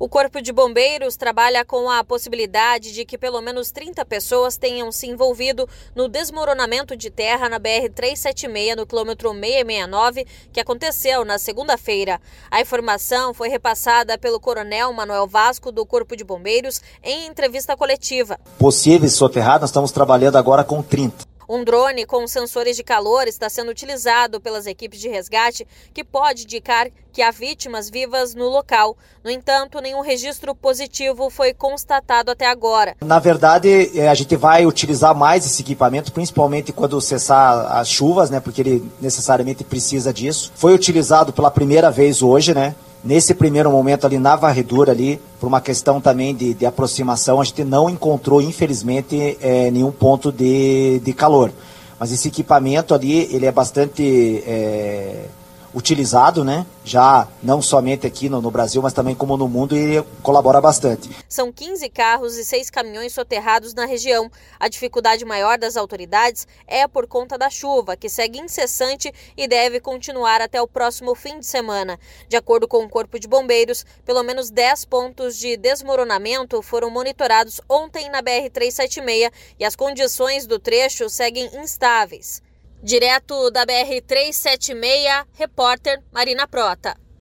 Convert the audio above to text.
O Corpo de Bombeiros trabalha com a possibilidade de que pelo menos 30 pessoas tenham se envolvido no desmoronamento de terra na BR-376, no quilômetro 669, que aconteceu na segunda-feira. A informação foi repassada pelo Coronel Manuel Vasco, do Corpo de Bombeiros, em entrevista coletiva. Possíveis soterrados, nós estamos trabalhando agora com 30. Um drone com sensores de calor está sendo utilizado pelas equipes de resgate, que pode indicar que há vítimas vivas no local. No entanto, nenhum registro positivo foi constatado até agora. Na verdade, a gente vai utilizar mais esse equipamento, principalmente quando cessar as chuvas, né? Porque ele necessariamente precisa disso. Foi utilizado pela primeira vez hoje, né? Nesse primeiro momento ali na varredura ali, por uma questão também de aproximação, a gente não encontrou, infelizmente, nenhum ponto de calor. Mas esse equipamento ali, ele é bastante utilizado, né? Já não somente aqui no Brasil, mas também como no mundo, e ele colabora bastante. São 15 carros e 6 caminhões soterrados na região. A dificuldade maior das autoridades é por conta da chuva, que segue incessante e deve continuar até o próximo fim de semana. De acordo com o Corpo de Bombeiros, pelo menos 10 pontos de desmoronamento foram monitorados ontem na BR-376 e as condições do trecho seguem instáveis. Direto da BR-376, repórter Marina Prota.